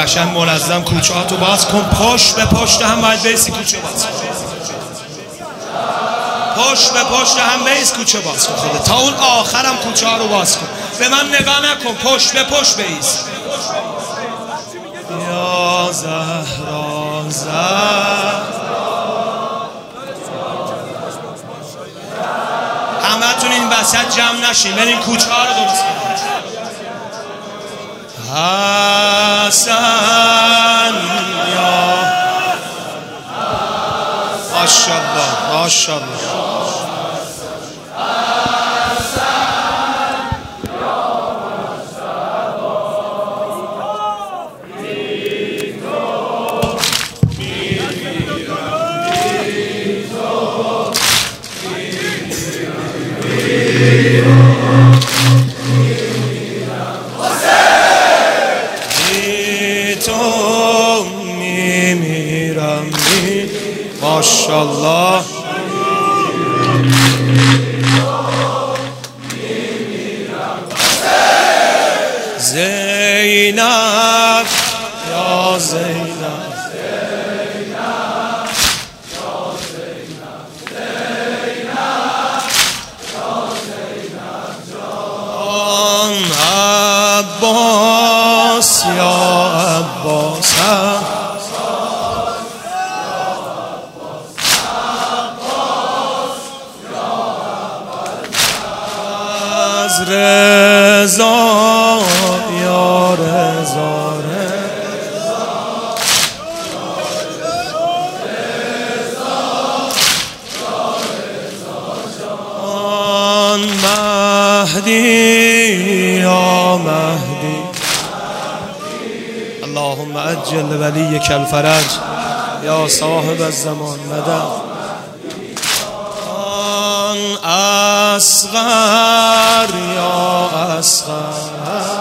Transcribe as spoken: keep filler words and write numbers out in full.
قشنگ منظم کوچه ها تو باز کن، پشت به پشت هم باید بیسی کوچه باز کن، پشت به پشت هم بیس کوچه باز کن خودت تا اون آخرم کوچه ها رو باز کن، به من نگاه نکن، پشت به پشت بیس. یا زهرا زهرا همه تون این وسط جمع نشین، برین کوچه ها رو درست کن. حسن یا ماشاءالله ماشاءالله ماشاءالله زینب یا زینب جان عباس یا عباس رضا یا رضا جان مهدی یا مهدی اللهم عجل ولیک الفرج یا صاحب الزمان مدد. اصغر یا اصغر